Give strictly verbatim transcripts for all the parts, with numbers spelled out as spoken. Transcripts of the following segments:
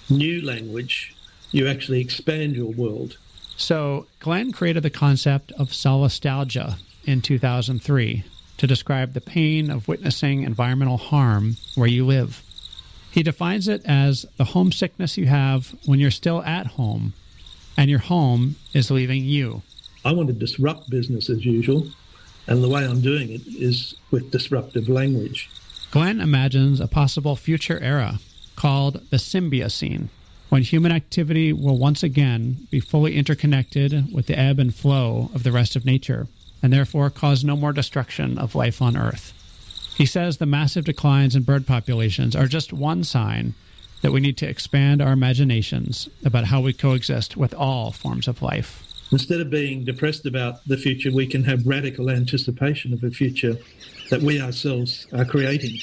new language, you actually expand your world. So Glenn created the concept of solastalgia in two thousand three to describe the pain of witnessing environmental harm where you live. He defines it as the homesickness you have when you're still at home and your home is leaving you. I want to disrupt business as usual, and the way I'm doing it is with disruptive language. Glenn imagines a possible future era called the Symbiocene, when human activity will once again be fully interconnected with the ebb and flow of the rest of nature, and therefore cause no more destruction of life on Earth. He says the massive declines in bird populations are just one sign that we need to expand our imaginations about how we coexist with all forms of life. Instead of being depressed about the future, we can have radical anticipation of a future that we ourselves are creating.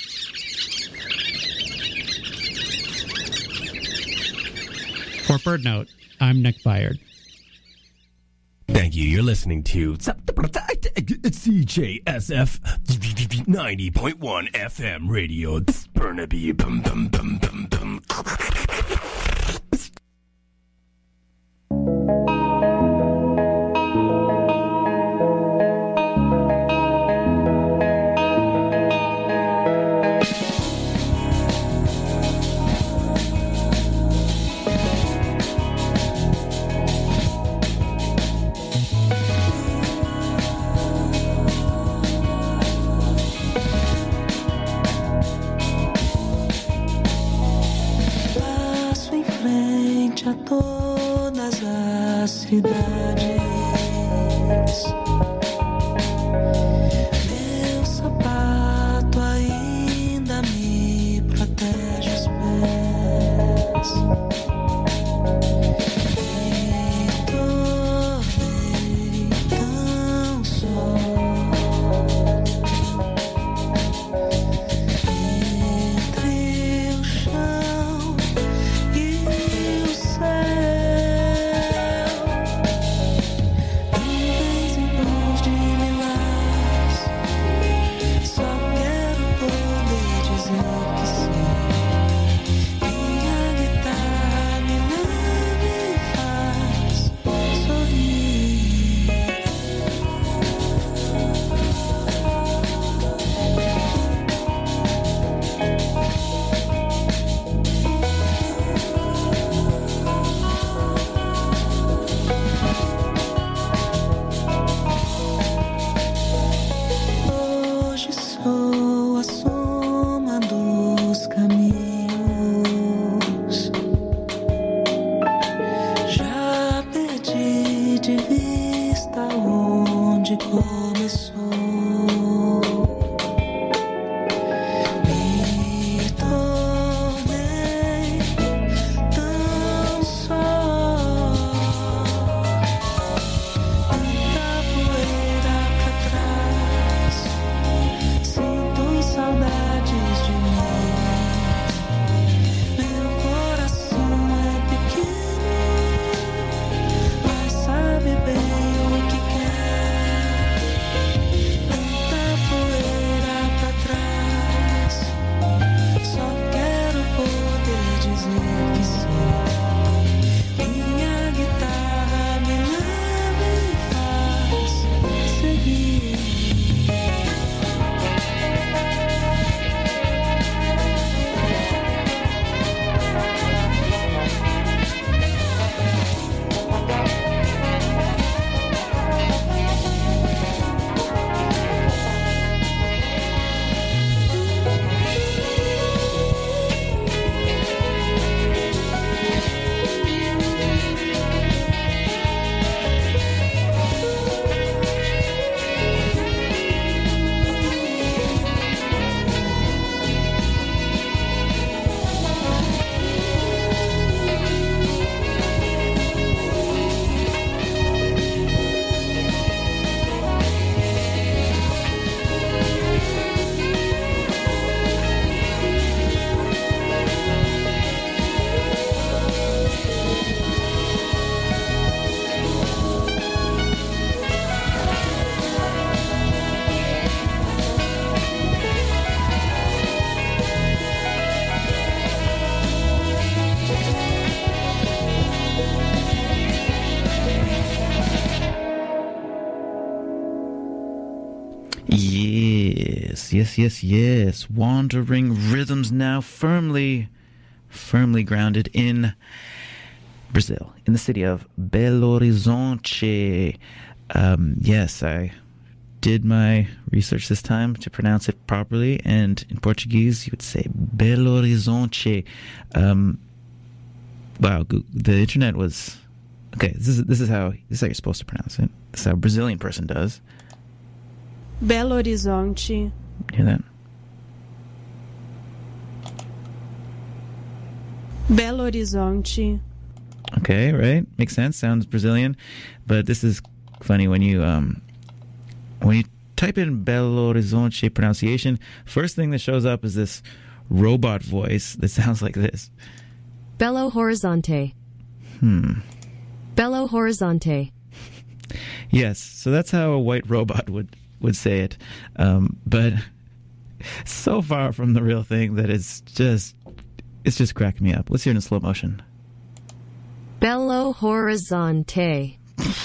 For BirdNote, I'm Nick Byard. Thank you. You're listening to C J S F ninety point one F M radio. Burnaby. Bum, bum, bum, bum, bum. Yes, yes, yes, yes. Wandering Rhythms now firmly, firmly grounded in Brazil, in the city of Belo Horizonte. Um, yes, I did my research this time to pronounce it properly, and in Portuguese you would say Belo Horizonte. Um, wow, the internet was okay. This is this is how this is how you're supposed to pronounce it. This is how a Brazilian person does. Belo Horizonte. Hear that? Belo Horizonte. Okay, right? Makes sense. Sounds Brazilian, but this is funny when you um when you type in Belo Horizonte pronunciation. First thing that shows up is this robot voice that sounds like this. Belo Horizonte. Hmm. Belo Horizonte. Yes, so that's how a white robot would, would say it. Um, but so far from the real thing that it's just it's just cracking me up. Let's hear it in slow motion. Belo Horizonte.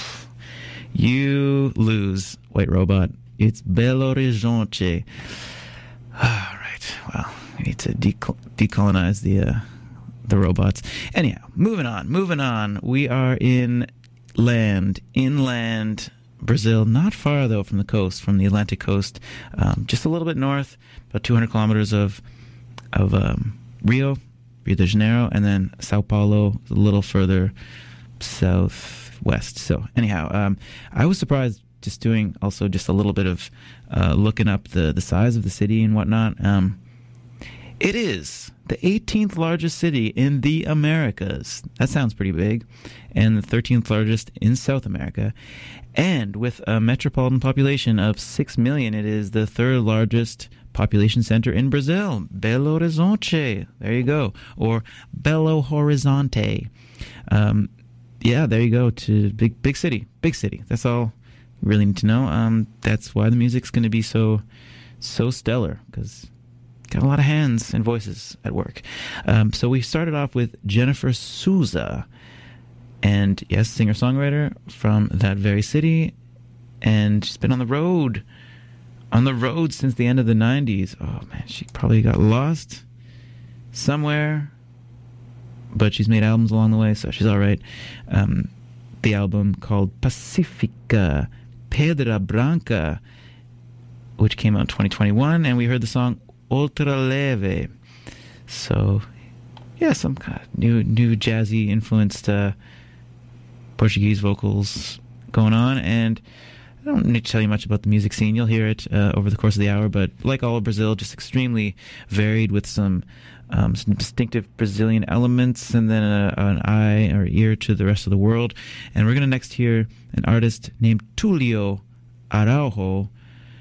You lose, white robot. It's Belo Horizonte. All right. Well, we need to decol- decolonize the uh, the robots. Anyhow, moving on. Moving on. We are in land, inland Brazil, not far though from the coast, from the Atlantic coast, um, just a little bit north, about two hundred kilometers of of um, Rio, Rio de Janeiro, and then Sao Paulo, a little further southwest. So anyhow, um, I was surprised just doing also just a little bit of uh, looking up the, the size of the city and whatnot. Um, it is the eighteenth largest city in the Americas. That sounds pretty big. And the thirteenth largest in South America. And with a metropolitan population of six million, it is the third largest population center in Brazil. Belo Horizonte. There you go. Or Belo Horizonte. Um, yeah, there you go. To big, big city. Big city. That's all you really need to know. Um, that's why the music's going to be so, so stellar. Because got a lot of hands and voices at work. Um, so we started off with Jennifer Souza. And yes, singer-songwriter from that very city. And she's been on the road. On the road since the end of the nineties. Oh, man, she probably got lost somewhere. But she's made albums along the way, so she's all right. Um, the album called Pacifica Pedra Branca, which came out in twenty twenty-one. And we heard the song Ultra Leve. So, yeah, some kind of new, new jazzy influenced uh, Portuguese vocals going on. And I don't need to tell you much about the music scene. You'll hear it uh, over the course of the hour. But like all of Brazil, just extremely varied with some, um, some distinctive Brazilian elements and then a, an eye or ear to the rest of the world. And we're going to next hear an artist named Tulio Araujo.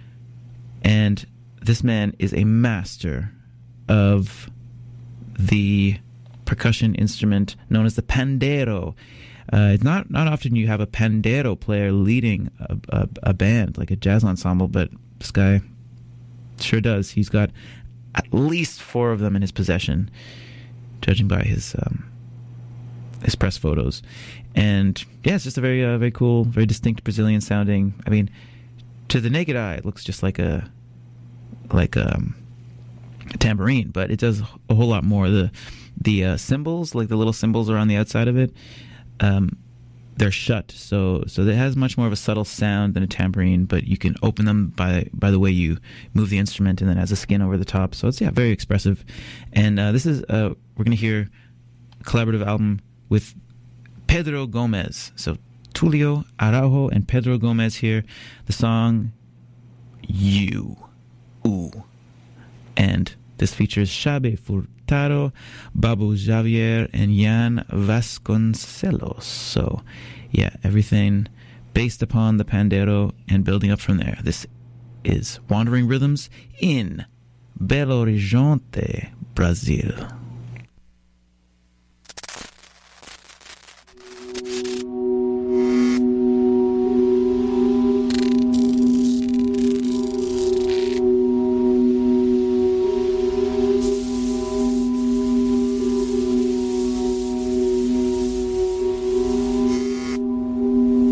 And this man is a master of the percussion instrument known as the pandeiro. Uh, it's not not often you have a pandeiro player leading a, a, a band, like a jazz ensemble, but this guy sure does. He's got at least four of them in his possession, judging by his um, his press photos. And yeah, it's just a very uh, very cool, very distinct Brazilian sounding. I mean, to the naked eye, it looks just like a like a, a tambourine, but it does a whole lot more. The the uh, cymbals, like the little cymbals, are on the outside of it. Um, they're shut, so so it has much more of a subtle sound than a tambourine, but you can open them by by the way you move the instrument, and then it has a skin over the top. So it's yeah, very expressive. And uh, this is uh, we're gonna hear a collaborative album with Pedro Gomez. So Tulio Araujo and Pedro Gomez here. The song You, Ooh, and this features Xabi Furtado, Babu Xavier, and Jan Vasconcelos. So, yeah, everything based upon the pandeiro and building up from there. This is Wandering Rhythms in Belo Horizonte, Brazil.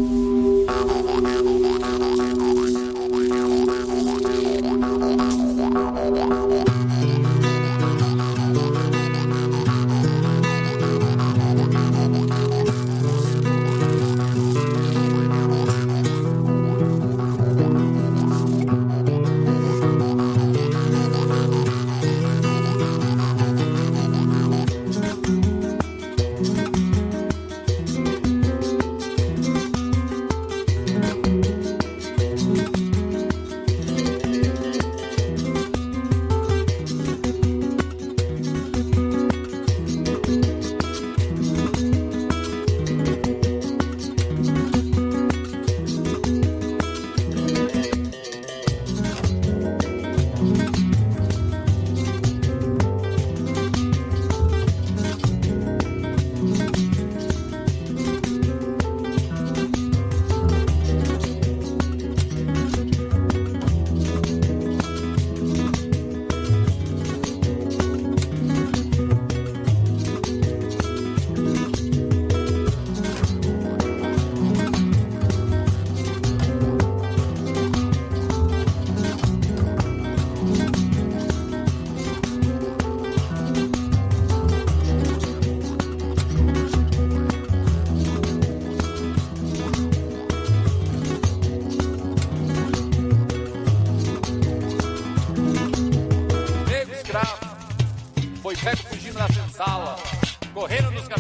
We'll be right back.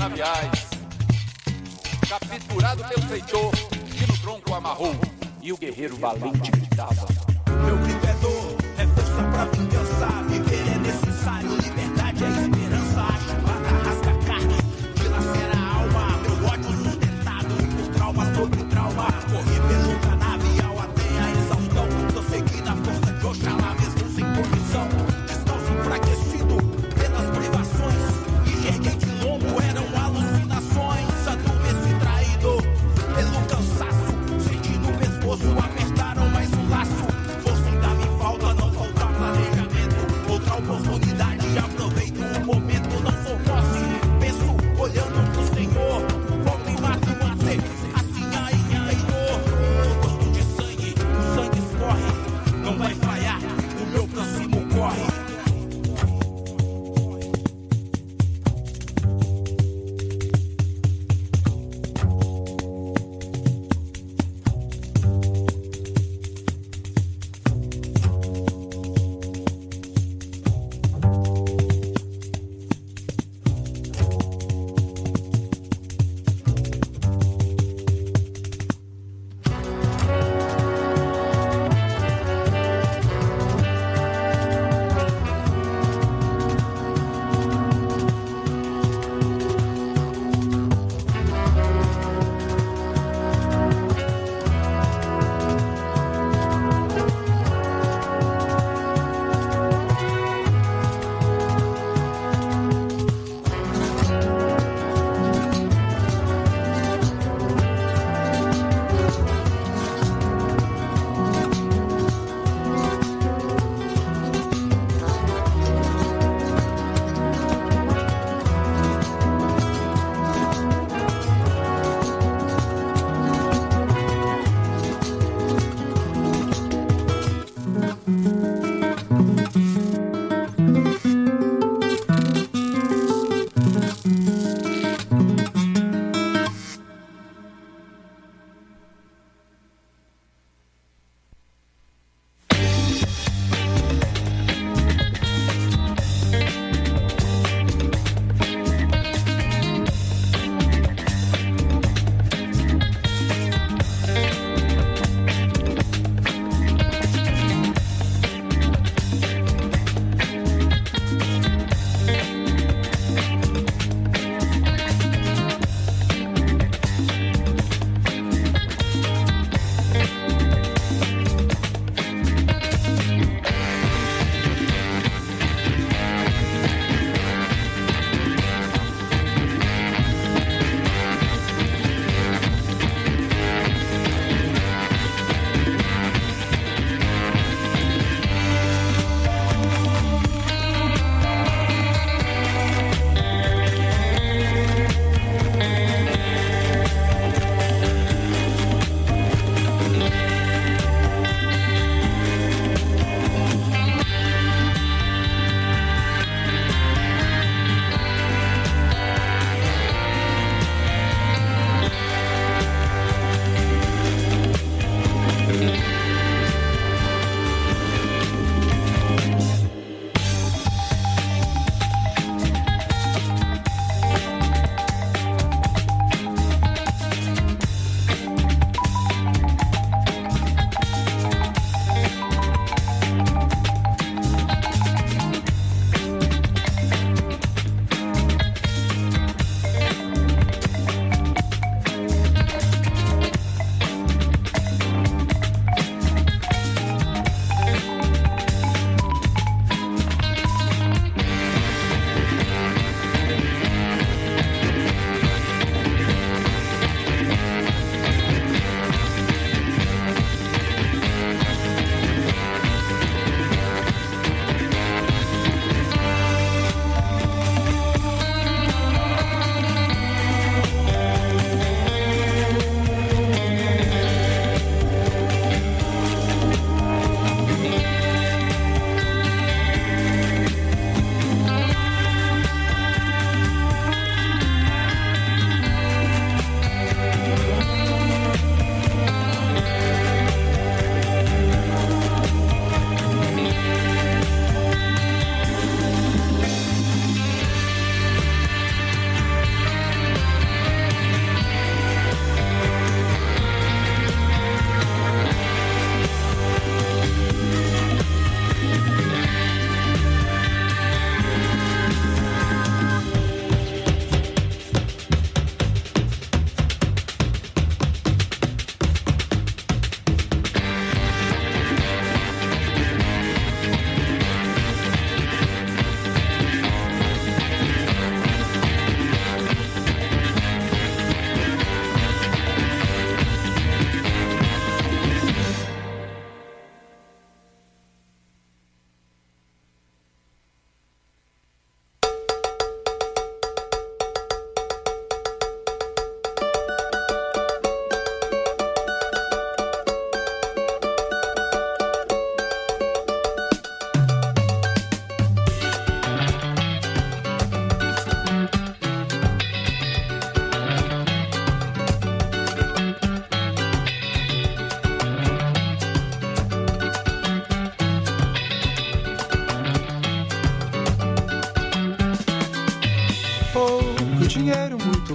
canaviais, capturado pelo feitor, que no tronco amarrou, e o guerreiro valente gritava: meu grito é dor, é força pra vingança, viver é necessário, liberdade é esperança, a chibata rasga a carne, dilacera a alma, meu ódio sustentado por trauma sobre trauma, corri pelo canavial até a exaustão, tô seguindo a força de Oxalá mesmo sem condição, descalço enfraquecido pelas privações, e erguei de lombo, eram alucinações, adormeci traído pelo cansaço, senti no pescoço, apertaram mais um laço, força ainda me falta, não falta planejamento, outra oportunidade, aproveito o momento, não sou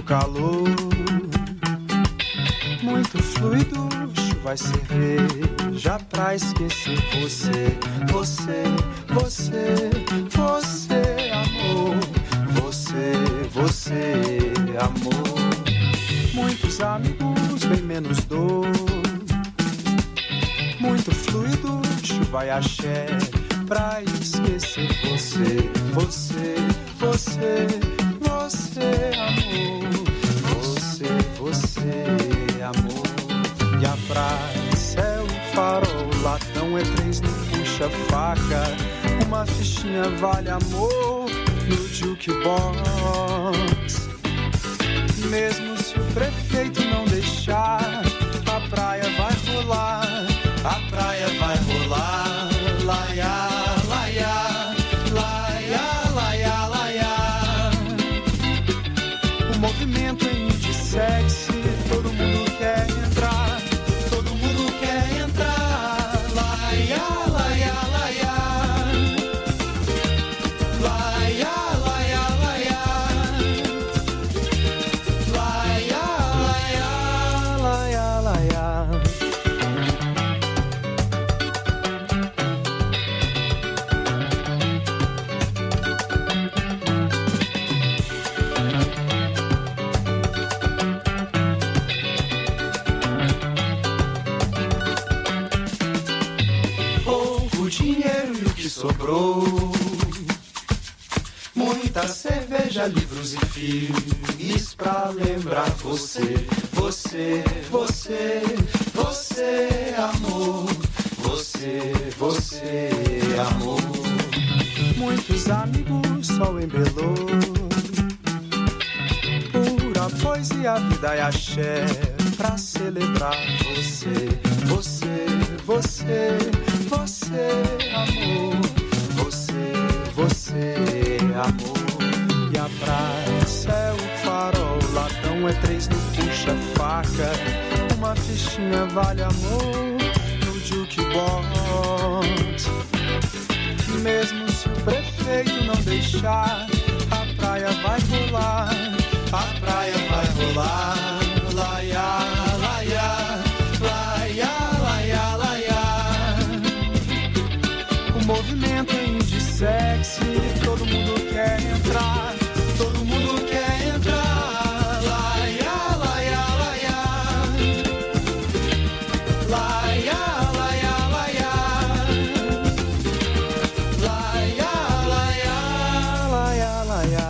muito calor, muito fluido, chuva e cerveja pra esquecer você, você, você, você, amor, você, você, amor. Muitos amigos, bem menos dor, muito fluido, chuva e axé pra esquecer você, você, você, você, amor, você, você, amor. E a praça é o farol, latão é três no puxa-faca, uma fichinha vale amor no jukebox. Mesmo se o prefeito não deixar, a praia vai rolar, a praia vai rolar, laia, laia, laia, laia, laia. O movimento é indie sexy, todo mundo quer entrar, todo mundo quer entrar, laia, laia, laia, laia, laia, laia, laia, laia, laia, laia. Pouco dinheiro e o que sobrou, muita cerveja, livros e filmes pra lembrar você, você, você, você, amor, você, você, amor. Muitos amigos, sol embelou, pura poesia, vida e axé pra celebrar você, você, você, você, amor, você, você, amor. E a praça é o farol, latão é três no puxa-faca, uma fichinha vale amor no jukebox. Mesmo se o prefeito não deixar, a praia vai rolar, a praia vai rolar, laia, laia, laia, laia, laia. O movimento é indie sexy, todo mundo quer entrar, todo mundo quer entrar, laia, laia, laia, laia, laia, laia, laia, laia, laia, laia.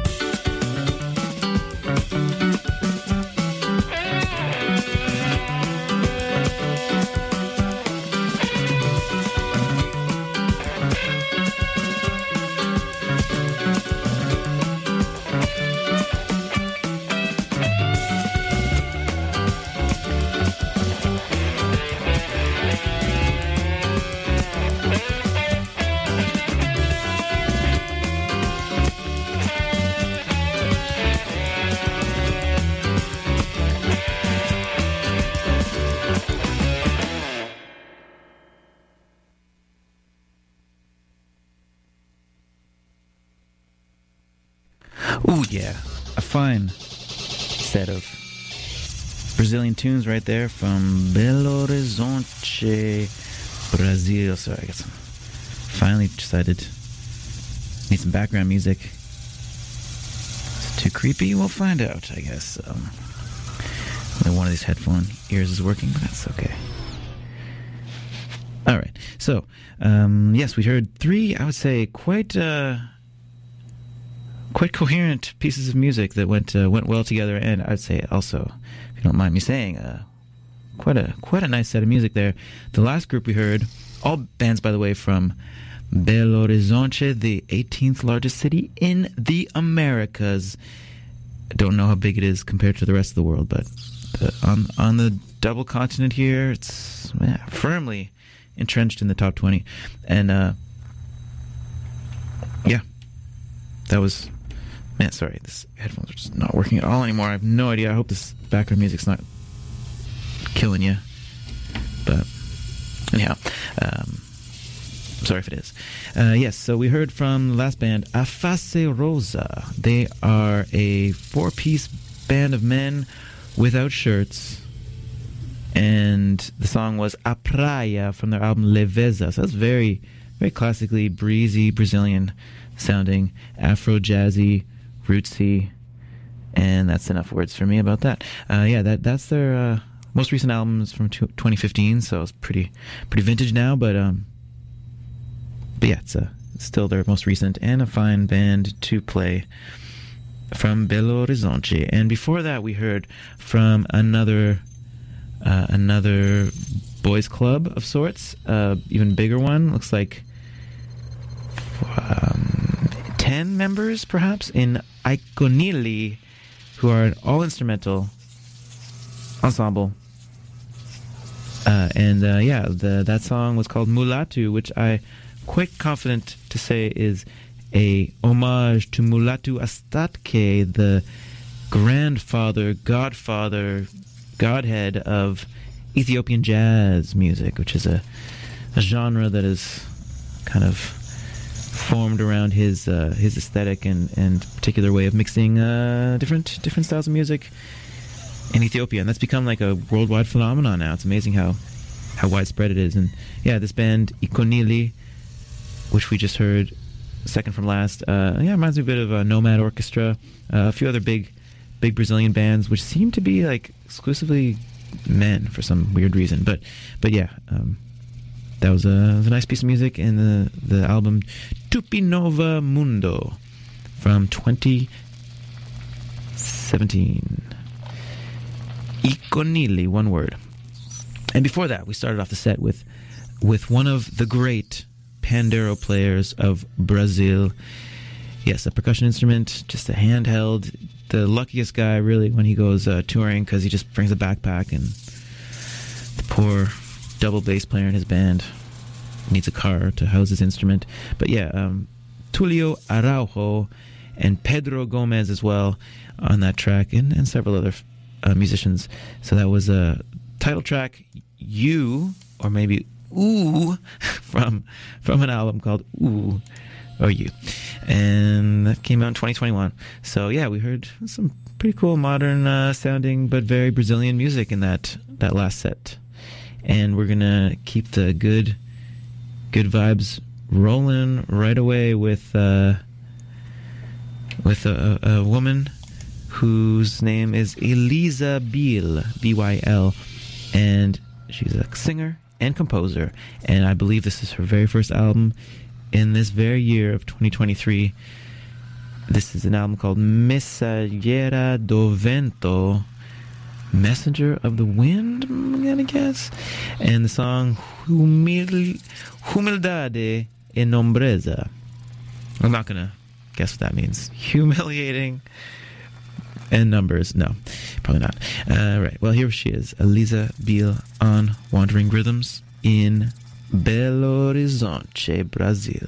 Ooh, yeah. A fine set of Brazilian tunes right there from Belo Horizonte, Brazil. Sorry, I got some. Finally decided need some background music. Is it too creepy? We'll find out, I guess. Um, only one of these headphone ears is working, but that's okay. All right. So, um, yes, we heard three, I would say, quite... Uh, quite coherent pieces of music that went uh, went well together, and I'd say also, if you don't mind me saying, uh, quite a quite a nice set of music there. The last group we heard, all bands, by the way, from Belo Horizonte, the eighteenth largest city in the Americas. I don't know how big it is compared to the rest of the world, but the, on on the double continent here, it's yeah, firmly entrenched in the top twenty, and uh, yeah, that was. Man, sorry, this headphones are just not working at all anymore. I have no idea. I hope this background music's not killing you. But anyhow, um, I'm sorry if it is. Uh, yes, so we heard from the last band, A Face Rosa. They are a four-piece band of men without shirts. And the song was A Praia from their album Leveza. So that's very, very classically breezy, Brazilian sounding, Afro-jazzy, rootsy. And that's enough words for me about that. Uh, yeah, that that's their uh, most recent album is from twenty fifteen, so it's pretty pretty vintage now. But um, but yeah, it's uh, still their most recent and a fine band to play from Belo Horizonte. And before that, we heard from another uh, another boys' club of sorts, uh, even bigger one. Looks like um, ten members, perhaps, in Iconili, who are an all-instrumental ensemble. Uh, and uh, yeah, the, that song was called Mulatu, which I quite confident to say is a homage to Mulatu Astatke, the grandfather, godfather, godhead of Ethiopian jazz music, which is a, a genre that is kind of formed around his uh, his aesthetic and, and particular way of mixing uh, different different styles of music in Ethiopia, and that's become like a worldwide phenomenon now. It's amazing how how widespread it is. And yeah, this band Iconili, which we just heard second from last, uh, yeah, reminds me a bit of uh, Nomad Orchestra, uh, a few other big big Brazilian bands, which seem to be like exclusively men for some weird reason. But but yeah, um, that was a, was a nice piece of music in the the album Tupinova Mundo from twenty seventeen. Iconili, one word. And before that, we started off the set with with one of the great pandero players of Brazil. Yes, a percussion instrument, just a handheld. The luckiest guy, really, when he goes uh, touring, because he just brings a backpack, and the poor double bass player in his band needs a car to house his instrument. But yeah, um, Tulio Araujo and Pedro Gomez as well on that track, and, and several other uh, musicians. So that was a title track, You, or maybe Ooh, from from an album called Ooh, or You. And that came out in twenty twenty-one. So yeah, we heard some pretty cool modern uh, sounding but very Brazilian music in that, that last set. And we're gonna keep the good good vibes rolling right away with uh, with a, a woman whose name is Elisa Biel, B Y L, and she's a singer and composer, and I believe this is her very first album in this very year of twenty twenty-three. This is an album called Mensageira do Vento, Messenger of the Wind, I'm gonna guess. And the song Humil- Humildade e Nombreza. I'm not gonna guess what that means. Humiliating and numbers. No, probably not. Uh, right, well, here she is, Elisa Biel on Wandering Rhythms in Belo Horizonte, Brazil.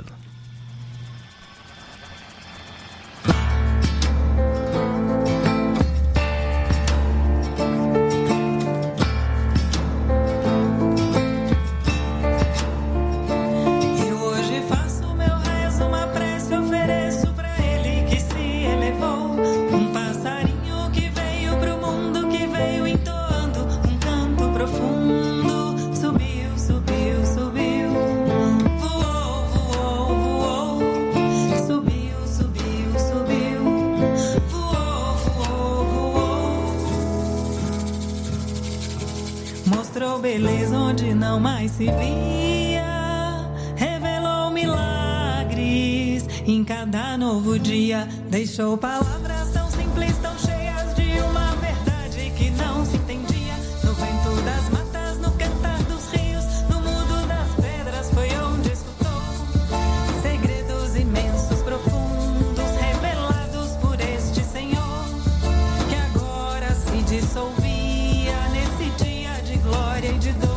Beleza onde não mais se via, revelou milagres em cada novo dia, deixou palavras tão simples, tão cheias de uma verdade que não se entendia. No vento das matas, no cantar dos rios, no mudo das pedras foi onde escutou segredos imensos, profundos, revelados por este Senhor, que agora se dissolvia nesse dia de glória e de dor.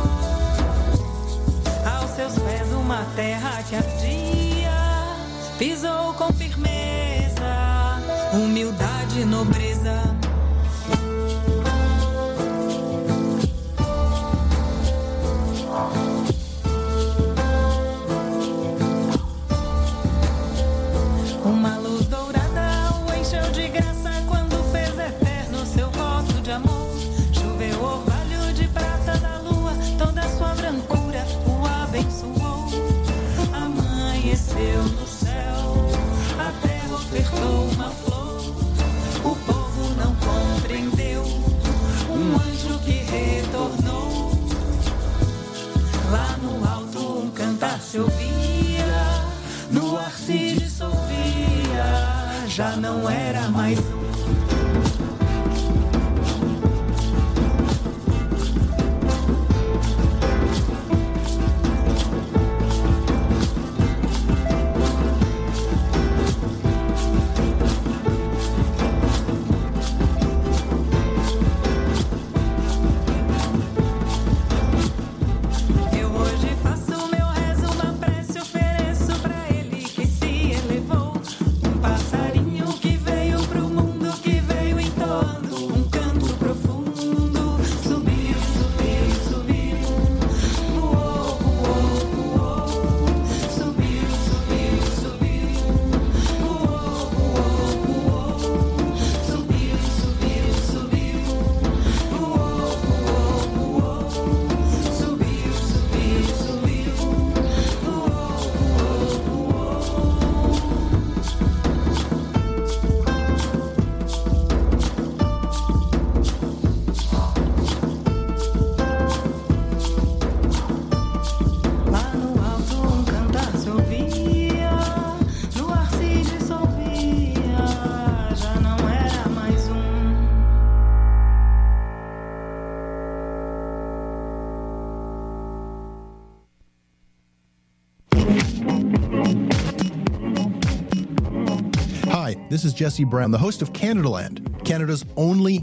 Aos seus pés uma terra que ardia, pisou com firmeza, humildade e nobreza. Uma luz dourada o encheu de graça quando fez eterno de amor. Choveu orvalho de prata da lua, toda sua brancura o abençoou. Amanheceu no céu, a terra ofertou uma flor. O povo não compreendeu, um anjo que retornou. Lá no alto um cantar se ouvia, no ar se dissolvia, já não era mais um. This is Jesse Brown, the host of Canadaland, Canada's only